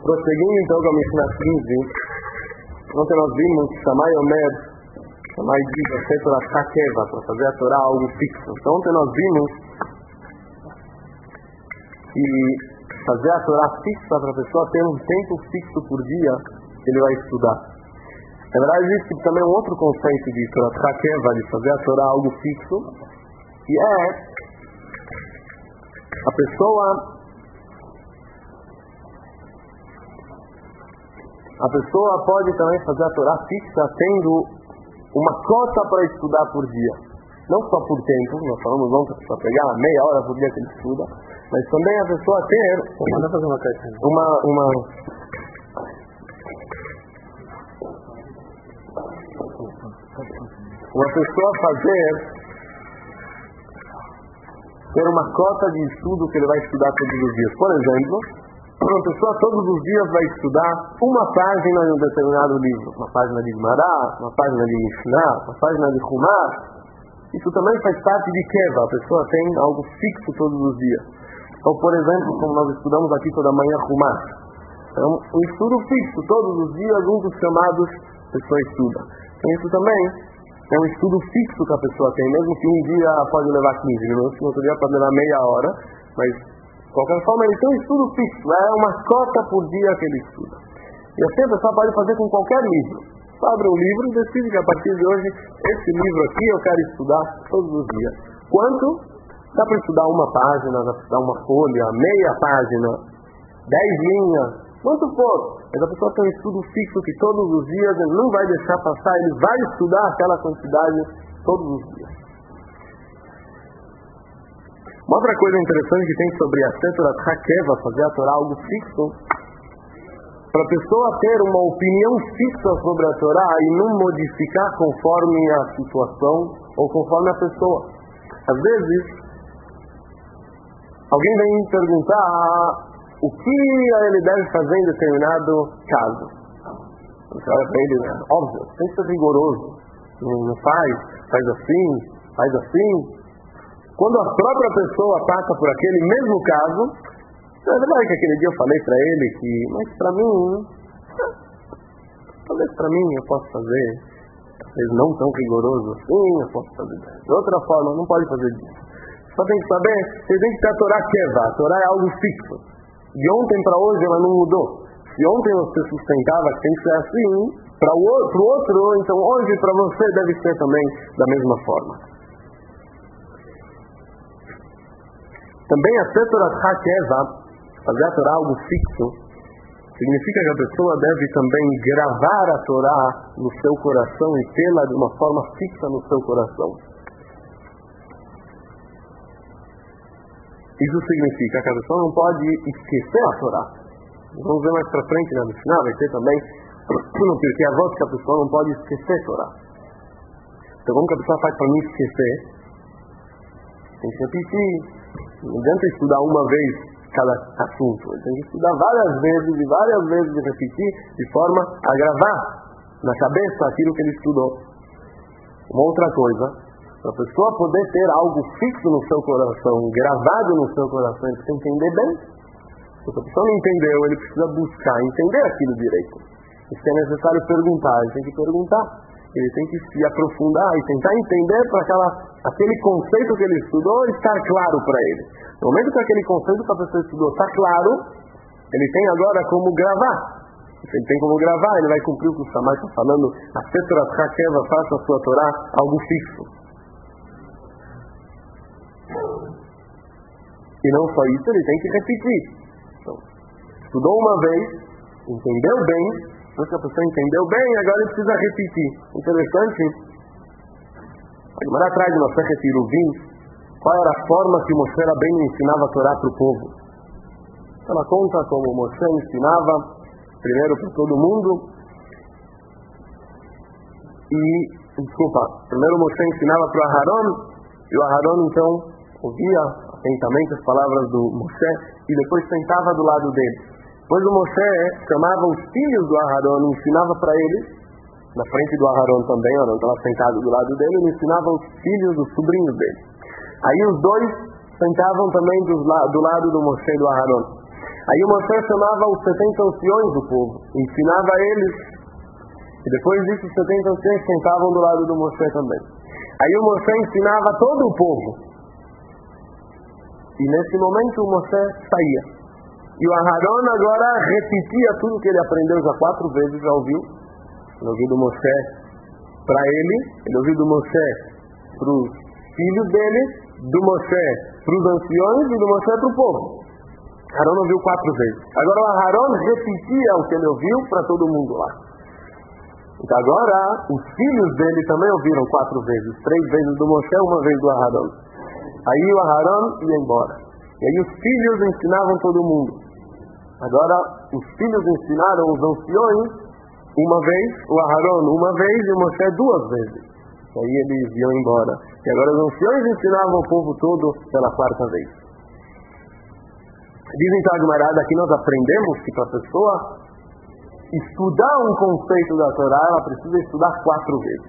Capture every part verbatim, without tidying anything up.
Prosseguindo então com a Mishnah quinze, ontem nós vimos Shammai Omer, Shammai diz a Setora Hakeva, para fazer a Torá algo fixo. Então ontem nós vimos que fazer a Torá fixa para a pessoa ter um tempo fixo por dia que ele vai estudar. Na verdade existe também um outro conceito de Torá Hakeva, de fazer a Torá algo fixo, que é a pessoa A pessoa pode também fazer a Torá fixa tendo uma cota para estudar por dia. Não só por tempo, nós falamos ontem para pegar meia hora por dia que ele estuda, mas também a pessoa ter uma, uma, uma, uma pessoa fazer ter uma cota de estudo que ele vai estudar todos os dias. Por exemplo, uma pessoa todos os dias vai estudar uma página de um determinado livro, uma página de Gemara, uma página de Mishnah, uma página de Humar. Isso também faz parte de Keva, a pessoa tem algo fixo todos os dias. Então, por exemplo, como nós estudamos aqui toda manhã Humar, é um, um estudo fixo, todos os dias um dos chamados a pessoa estuda. Então isso também é um estudo fixo que a pessoa tem, mesmo que um dia pode levar quinze minutos, no outro dia pode levar meia hora, mas de qualquer forma, ele tem um estudo fixo, é uma cota por dia que ele estuda. E assim a pessoa pode fazer com qualquer livro. Só abre um livro e decide que a partir de hoje, esse livro aqui eu quero estudar todos os dias. Quanto? Dá para estudar uma página, dá para estudar uma folha, meia página, dez linhas, quanto for. Mas a pessoa tem um estudo fixo que todos os dias ele não vai deixar passar, ele vai estudar aquela quantidade todos os dias. Uma outra coisa interessante que tem sobre a Setora Hakeva, fazer a Torá algo fixo, para a pessoa ter uma opinião fixa sobre a Torá e não modificar conforme a situação ou conforme a pessoa. Às vezes, alguém vem me perguntar o que ele deve fazer em determinado caso. Você olha para ele, né? Óbvio, tem que ser rigoroso. Não faz, faz assim, faz assim. Quando a própria pessoa passa por aquele mesmo caso, é verdade que aquele dia eu falei para ele que, mas para mim, talvez para mim eu posso fazer, talvez não tão rigoroso assim, eu posso fazer de outra forma, não pode fazer disso. Só tem que saber, você tem que ter a Torá Keva, a Torá é algo fixo. De ontem para hoje ela não mudou. Se ontem você sustentava que tem que ser assim, para o outro, outro, então hoje para você deve ser também da mesma forma. Também a Setora Hakeva, fazer a Torá algo fixo, significa que a pessoa deve também gravar a Torá no seu coração e tê-la de uma forma fixa no seu coração. Isso significa que a pessoa não pode esquecer a Torá. Vamos ver mais para frente na Mishnah, vai ter também porque a voz que a pessoa não pode esquecer a Torá. Então como que a pessoa faz para não esquecer? Tem que repetir. Não adianta estudar uma vez cada assunto. Ele tem que estudar várias vezes e várias vezes e repetir de forma a gravar na cabeça aquilo que ele estudou. Uma outra coisa, para a pessoa poder ter algo fixo no seu coração, gravado no seu coração, ele precisa entender bem. Se a pessoa não entendeu, ele precisa buscar entender aquilo direito. E se é necessário perguntar, ele tem que perguntar. Ele tem que se aprofundar e tentar entender para aquela, aquele conceito que ele estudou estar claro para ele. No momento que aquele conceito que a pessoa estudou está claro, ele tem agora como gravar. Se ele tem como gravar, ele vai cumprir o que o Shammai está falando. A Setora Hakeva, faça a sua Torá algo fixo. E não só isso, ele tem que repetir. Então, estudou uma vez, entendeu bem, depois que a pessoa entendeu bem, agora ele precisa repetir. Interessante. A Gemara atrás de Masechet Eruvin, qual era a forma que Moshe Rabbeinu ensinava a Torá para o povo. Ela conta como Moshe ensinava, primeiro para todo mundo, e, desculpa, primeiro Moshe ensinava para o Aharon, e o Aharon então ouvia atentamente as palavras do Moshe, e depois sentava do lado dele. Depois o Moshe chamava os filhos do Aharon e ensinava para eles, na frente do Aharon também, o Aharon estava sentado do lado dele, e ensinava os filhos, os sobrinhos dele. Aí os dois sentavam também do, do lado do Moshe e do Aharon. Aí o Moshe chamava os setenta anciões do povo, ensinava a eles, e depois disso os setenta anciões sentavam do lado do Moshe também. Aí o Moshe ensinava a todo o povo. E nesse momento o Moshe saía. E o Aharon agora repetia tudo que ele aprendeu já quatro vezes, já ouviu? Ele ouviu do Moshe para ele, ele ouviu do Moshe para os filhos dele, do Moshe para os anciões e do Moshe para o povo. Aharon ouviu quatro vezes. Agora o Aharon repetia o que ele ouviu para todo mundo lá. Então agora os filhos dele também ouviram quatro vezes, três vezes do Moshe, uma vez do Aharon. Aí o Aharon ia embora. E aí os filhos ensinavam todo mundo. Agora os filhos ensinaram os anciões uma vez, o Aharon uma vez e o Moshe duas vezes. E aí eles iam embora. E agora os anciões ensinavam o povo todo pela quarta vez. Dizem então a Gemara, daqui nós aprendemos que para a pessoa estudar um conceito da Torá, ela precisa estudar quatro vezes.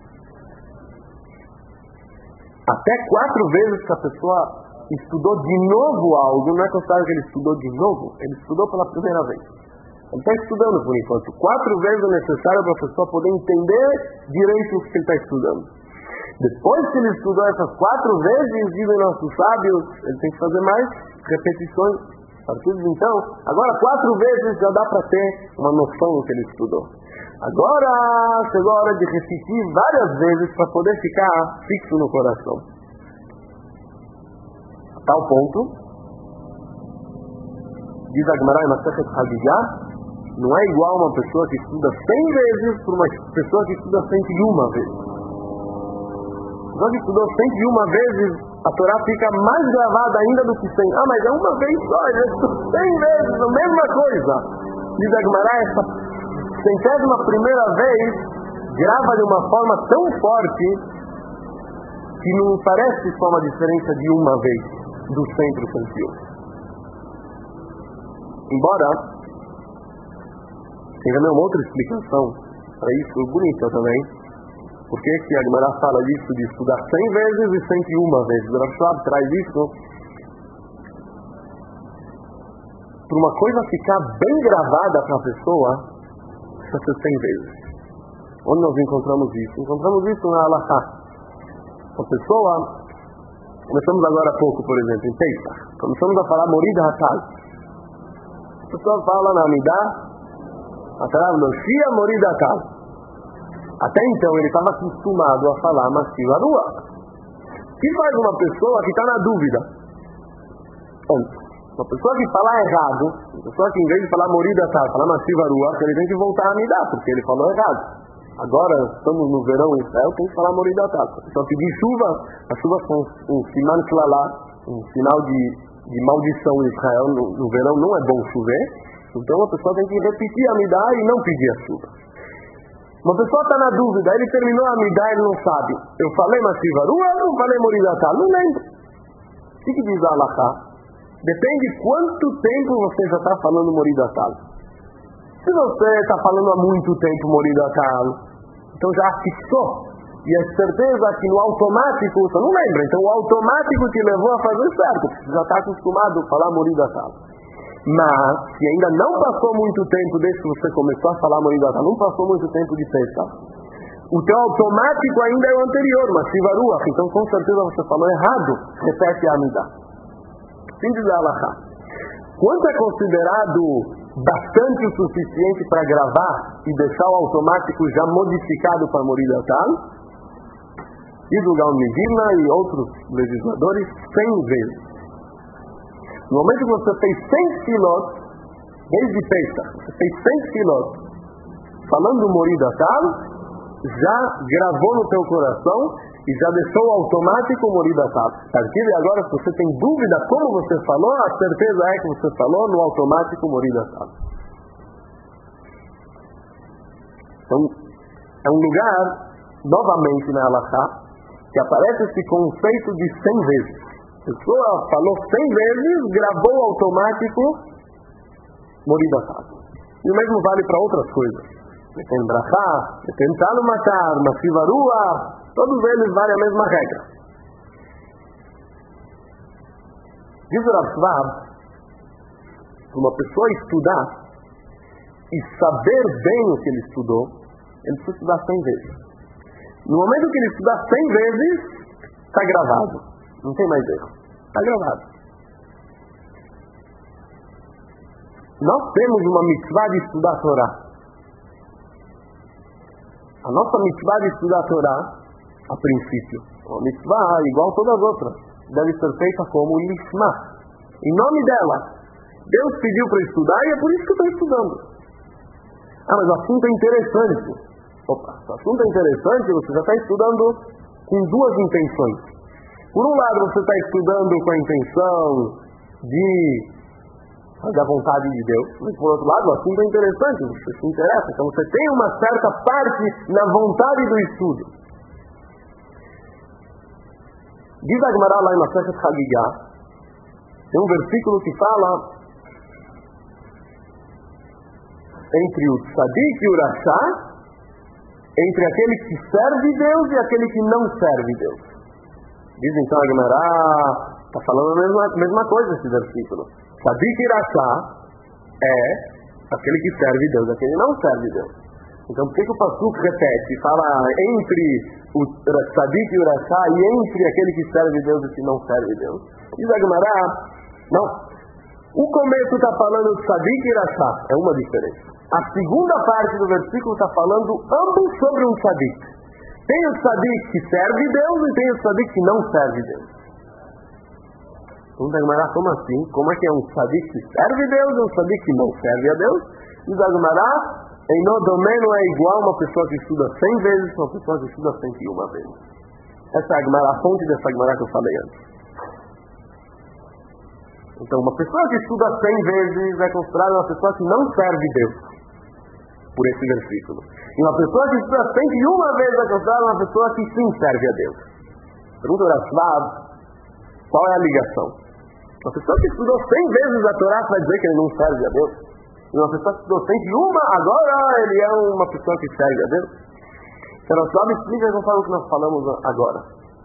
Até quatro vezes que a pessoa estudou de novo algo, não é considerado que ele estudou de novo, ele estudou pela primeira vez. Ele está estudando por enquanto. Quatro vezes é necessário para a pessoa poder entender direito o que ele está estudando. Depois que ele estudou essas quatro vezes, dizem nossos sábios, ele tem que fazer mais repetições. Partidos, então, agora quatro vezes já dá para ter uma noção do que ele estudou. Agora chegou a hora de repetir várias vezes para poder ficar fixo no coração. A tal ponto, diz a Gemara em Masechet Hagigah, não é igual uma pessoa que estuda cem vezes para uma pessoa que estuda cento e uma vezes. A pessoa que estudou cento e uma vezes, a Torá fica mais gravada ainda do que cem. Ah, mas é uma vez só, já estudou cem vezes, a mesma coisa. Diz a Gemara, essa centésima primeira vez grava de uma forma tão forte que não parece só uma diferença de uma vez do cem para o cento e um. Embora tem também uma outra explicação para isso, bonita também. Por que que a Gemara fala disso de estudar cem vezes e cento e uma vezes? O Rav Shlomo traz isso para uma coisa ficar bem gravada para a pessoa, precisa ser cem vezes. Onde nós encontramos isso? Encontramos isso na Halachá. A pessoa, começamos agora há pouco, por exemplo, em Pesach, começamos a falar Morida Hatal. A pessoa fala na Amidah, Atarav Loshia Morida Hatal. Até então ele estava acostumado a falar Massiva Rua. O que faz uma pessoa que está na dúvida? Antes, uma pessoa que fala errado, uma pessoa que em vez de falar Morida Hatal, falar Massiva Rua, ele tem que voltar a Amidah, porque ele falou errado. Agora estamos no verão em Israel, tem que falar Morida Hatal. Só pedir chuva, as chuvas são um siman klalá, um sinal de, de maldição em Israel. No, no verão não é bom chover, então a pessoa tem que repetir a Amidah e não pedir a chuva. Uma pessoa está na dúvida, ele terminou a Amidah e ele não sabe. Eu falei Massiva Rua ou não falei Morida Hatal? Não lembro. O que, que diz a Halachá? Depende quanto tempo você já está falando Morida Hatal. Se você está falando há muito tempo Morida Hatal, então já fixou. E é certeza que no automático, você não lembra, então o automático te levou a fazer certo, porque você já está acostumado a falar Morida Hatal. Mas, se ainda não passou muito tempo desde que você começou a falar Morida Hatal, não passou muito tempo de Pesach, o teu automático ainda é o anterior, Massiva Rua, então com certeza você falou errado, repete a Amidah. Simples a Halachá. Quanto é considerado bastante o suficiente para gravar e deixar o automático já modificado para Morida Hatal? Diz o Gaon Medina e outros legisladores, cem vezes. No momento que você fez cem quilos, desde Pesach, você fez cem quilos falando Morida Hatal, já gravou no teu coração e já deixou o automático Morida Hatal. A partir de agora, se você tem dúvida como você falou, a certeza é que você falou no automático Morida Hatal. Então, é um lugar, novamente na Halachá, que aparece esse conceito de cem vezes. A pessoa falou cem vezes, gravou o automático Morida Hatal. E o mesmo vale para outras coisas. Tem brachá, tem talo matar, Massiva Rua, todos eles valem a mesma regra. Diz o Rav Shlomo, Para uma pessoa estudar e saber bem o que ele estudou, ele precisa estudar cem vezes. No momento que ele estudar cem vezes, está gravado. Não tem mais erro. Está gravado. Nós temos uma mitzvah de estudar a Torá. A nossa mitzvah de estudar a Torá, a princípio, uma mitzvah igual a todas as outras, deve ser feita como lishma, em nome dela. Deus pediu para estudar e é por isso que eu estou estudando. Ah, mas o assunto é interessante. Opa, o assunto é interessante, você já está estudando com duas intenções. Por um lado, você está estudando com a intenção de fazer a vontade de Deus, mas por outro lado, o assunto é interessante, você se interessa, então você tem uma certa parte na vontade do estudo. Diz a Gemara lá em Masechet Hagigah, tem um versículo que fala entre o tzadik e o rachá, entre aquele que serve Deus e aquele que não serve Deus. Diz então a Gemara, está falando a mesma, mesma coisa esse versículo. Tzadik e rachá é aquele que serve Deus, aquele que não serve Deus. Então por que, que o Pasuk repete, fala entre o tzadik e o rachá e entre aquele que serve Deus e que não serve Deus? Diz a Gemara, não. O começo está falando de tzadik e rachá, é uma diferença. A segunda parte do versículo está falando ambos sobre um tzadik. Tem o tzadik que serve Deus e tem o tzadik que não serve Deus. Então, como assim? Como é que é um tzadik que serve Deus e um tzadik que não serve a Deus? Diz a Gemara, em Nodomeno é igual uma pessoa que estuda cem vezes a uma pessoa que estuda cento e uma vezes. Essa é a Gemara, a fonte dessa Gemara que eu falei antes. Então, uma pessoa que estuda cem vezes é considerada uma pessoa que não serve Deus, por esse versículo. E uma pessoa que estuda cento e uma vezes é considerada uma pessoa que sim serve a Deus. Pergunta ao Rav, qual é a ligação? Uma pessoa que estudou cem vezes a Torá vai dizer que ele não serve a Deus? E uma pessoa que estudou cento e uma, agora ele é uma pessoa que serve a Deus? Então, Rav explica conforme o que nós falamos agora.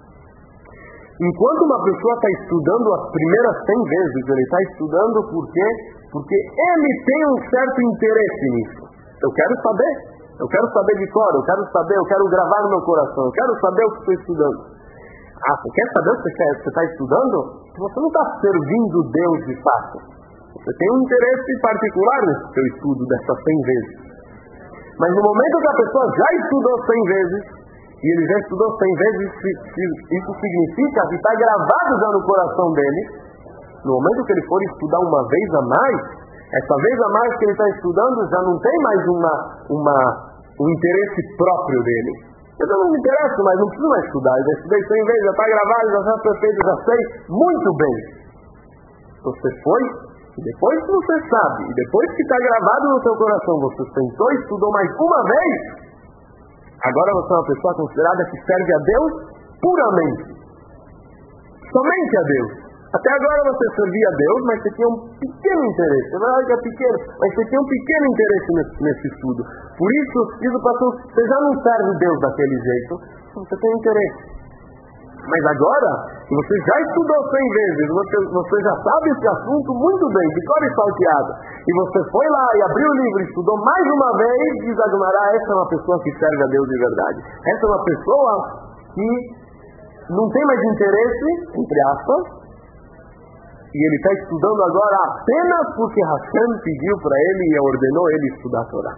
Enquanto uma pessoa está estudando as primeiras cem vezes, ele está estudando por quê? Porque ele tem um certo interesse nisso. Eu quero saber, eu quero saber de cor, eu quero saber, eu quero gravar no meu coração, eu quero saber o que estou estudando. Ah, você quer saber o que você está estudando? Você não está servindo Deus de fato. Você tem um interesse particular nesse seu estudo dessas cem vezes. Mas no momento que a pessoa já estudou cem vezes, e ele já estudou cem vezes, isso significa que está gravado já no coração dele. No momento que ele for estudar uma vez a mais, essa vez a mais que ele está estudando já não tem mais uma, uma, um interesse próprio dele. Eu não me interesso, mas não preciso mais estudar. Eu já estudei cem vezes, já está gravado, já está perfeito, já sei muito bem. Você foi, e depois que você sabe, e depois que está gravado no seu coração, você sentou e estudou mais uma vez, agora você é uma pessoa considerada que serve a Deus puramente. Somente a Deus. Até agora você servia a Deus, mas você tinha um pequeno interesse. É verdade que é pequeno, mas você tinha um pequeno interesse nesse, nesse estudo. Por isso, diz o pastor, você já não serve Deus daquele jeito, você tem interesse. Mas agora, você já estudou cem vezes, você, você já sabe esse assunto muito bem, de cor e salteado, e você foi lá e abriu o livro e estudou mais uma vez, diz a Gemara, essa é uma pessoa que serve a Deus de verdade. Essa é uma pessoa que não tem mais interesse, entre aspas, e ele está estudando agora apenas porque Hashem pediu para ele e ordenou ele estudar a Torá.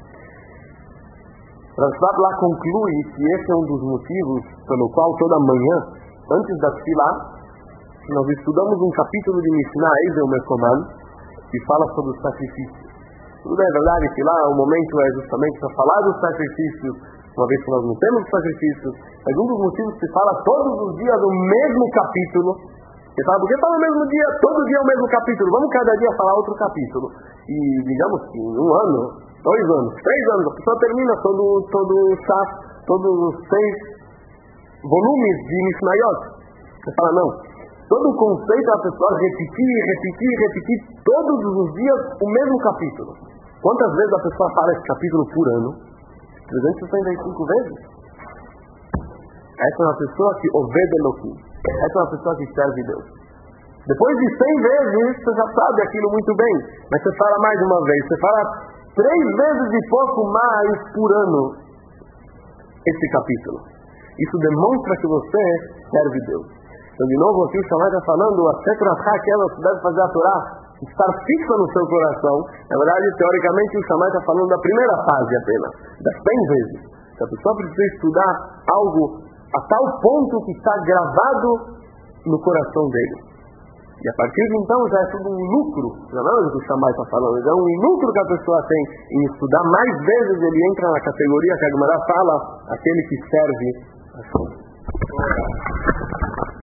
Rav lá conclui que esse é um dos motivos pelo qual toda manhã, antes da Tefilá, nós estudamos um capítulo de Mishnah, Eizel Mekoman, que fala sobre os sacrifícios. Tudo é verdade que lá o momento é justamente para falar dos sacrifícios, uma vez que nós não temos sacrifícios, mas um dos motivos que se fala todos os dias o mesmo capítulo. Você fala, por que fala o mesmo dia, todo dia o mesmo capítulo? Vamos cada dia falar outro capítulo. E digamos que em um ano, dois anos, três anos, a pessoa termina todo, todo o Shaf, todos os seis volumes de Mishnayot. Você fala, não. Todo o conceito é a pessoa repetir, repetir, repetir todos os dias o mesmo capítulo. Quantas vezes a pessoa fala esse capítulo por ano? trezentas e sessenta e cinco vezes. Essa é uma pessoa que obede Elohim. Essa é uma pessoa que serve Deus. Depois de cem vezes, você já sabe aquilo muito bem. Mas você fala mais uma vez. Você fala três vezes e pouco mais por ano esse capítulo. Isso demonstra que você serve Deus. Então, de novo, aqui o Shammai está falando, a Sekrachá, que ela deve fazer a Torá, estar fixa no seu coração. Na verdade, teoricamente, o Shammai está falando da primeira fase apenas, das cem vezes. Se a pessoa precisa estudar algo a tal ponto que está gravado no coração dele. E a partir de então já é tudo um lucro, não é o que o Shammai está falando, é um lucro que a pessoa tem em estudar mais vezes. Ele entra na categoria que a Gemara fala, aquele que serve a Deus.